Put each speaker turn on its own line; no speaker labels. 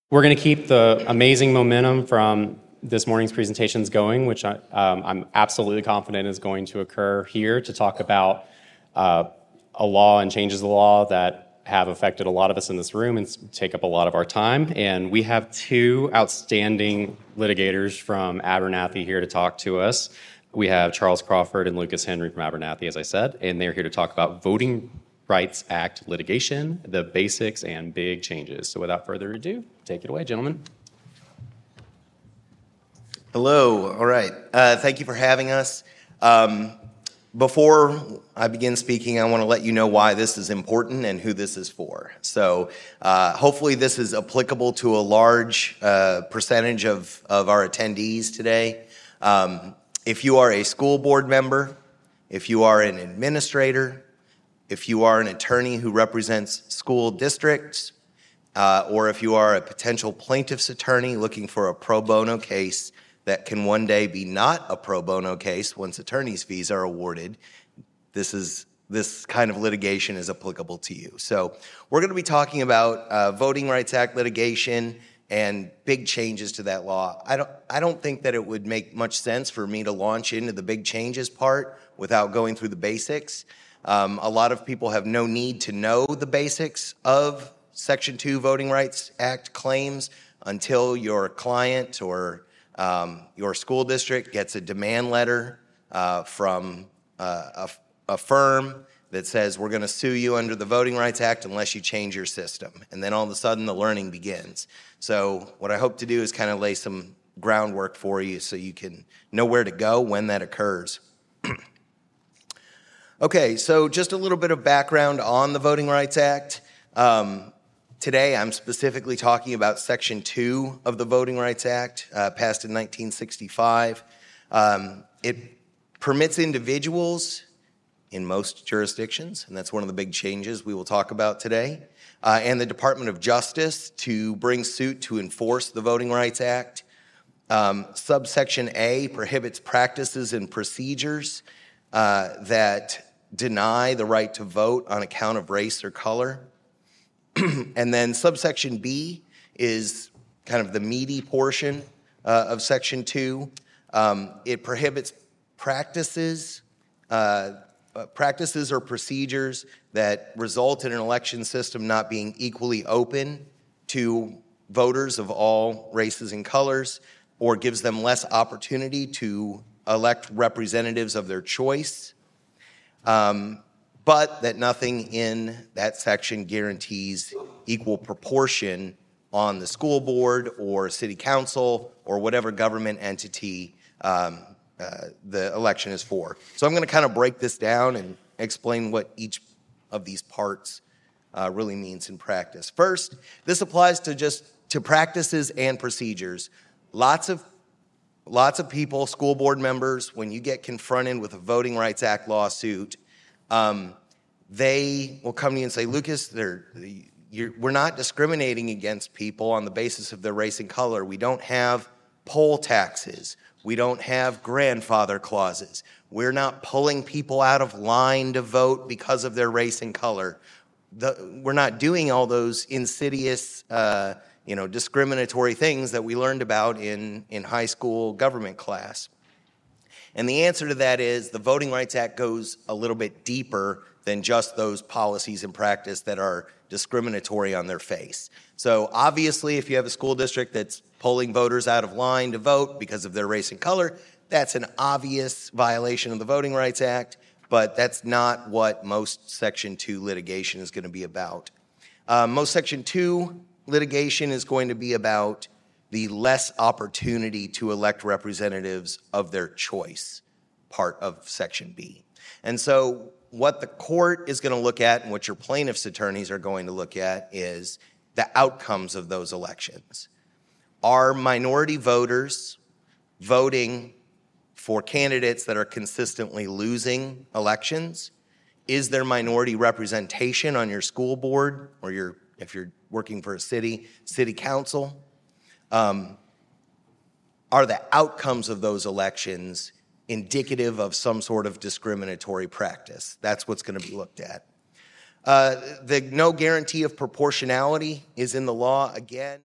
We're going to keep the amazing momentum from this morning's presentations going, which I'm absolutely confident is going to occur here to talk about a law and changes of the law that have affected a lot of us in this room and take up a lot of our time. And we have two outstanding litigators from Abernathy here to talk to us. We have Charles Crawford and Lucas Henry from Abernathy, as I said, and they're here to talk about Voting Rights Act litigation, the basics and big changes. So without further ado, take it away, gentlemen.
Hello. All right. Thank you for having us. Before I begin speaking, I want to let you know why this is important and who this is for. So hopefully this is applicable to a large percentage of our attendees today. If you are a school board member, if you are an administrator, if you are an attorney who represents school districts, or if you are a potential plaintiff's attorney looking for a pro bono case that can one day be not a pro bono case once attorney's fees are awarded, this kind of litigation is applicable to you. So we're going to be talking about Voting Rights Act litigation and big changes to that law. I don't think that it would make much sense for me to launch into the big changes part without going through the basics. A lot of people have no need to know the basics of Section 2 Voting Rights Act claims until your client or your school district gets a demand letter from a firm that says, we're going to sue you under the Voting Rights Act unless you change your system. And then all of a sudden the learning begins. So what I hope to do is kind of lay some groundwork for you so you can know where to go when that occurs. Okay, so just a little bit of background on the Voting Rights Act. Today, I'm specifically talking about Section 2 of the Voting Rights Act, passed in 1965. It permits individuals in most jurisdictions, and that's one of the big changes we will talk about today, and the Department of Justice to bring suit to enforce the Voting Rights Act. Subsection A prohibits practices and procedures that deny the right to vote on account of race or color. And then subsection B is kind of the meaty portion of Section 2. It prohibits practices or procedures that result in an election system not being equally open to voters of all races and colors, or gives them less opportunity to elect representatives of their choice. But that nothing in that section guarantees equal proportion on the school board or city council or whatever government entity the election is for. So I'm going to kind of break this down and explain what each of these parts really means in practice. First, this applies to practices and procedures. Lots of people, school board members, when you get confronted with a Voting Rights Act lawsuit, they will come to you and say, Lucas, we're not discriminating against people on the basis of their race and color. We don't have poll taxes. We don't have grandfather clauses. We're not pulling people out of line to vote because of their race and color. We're not doing all those insidious, discriminatory things that we learned about in high school government class. And the answer to that is the Voting Rights Act goes a little bit deeper than just those policies and practice that are discriminatory on their face. So obviously, if you have a school district that's pulling voters out of line to vote because of their race and color, that's an obvious violation of the Voting Rights Act, but that's not what most Section 2 litigation is going to be about. Most Section 2 litigation is going to be about the less opportunity to elect representatives of their choice part of Section B. And so what the court is going to look at and what your plaintiff's attorneys are going to look at is the outcomes of those elections. Are minority voters voting for candidates that are consistently losing elections? Is there minority representation on your school board or if you're working for a city council? Are the outcomes of those elections indicative of some sort of discriminatory practice? That's what's going to be looked at. The no guarantee of proportionality is in the law again.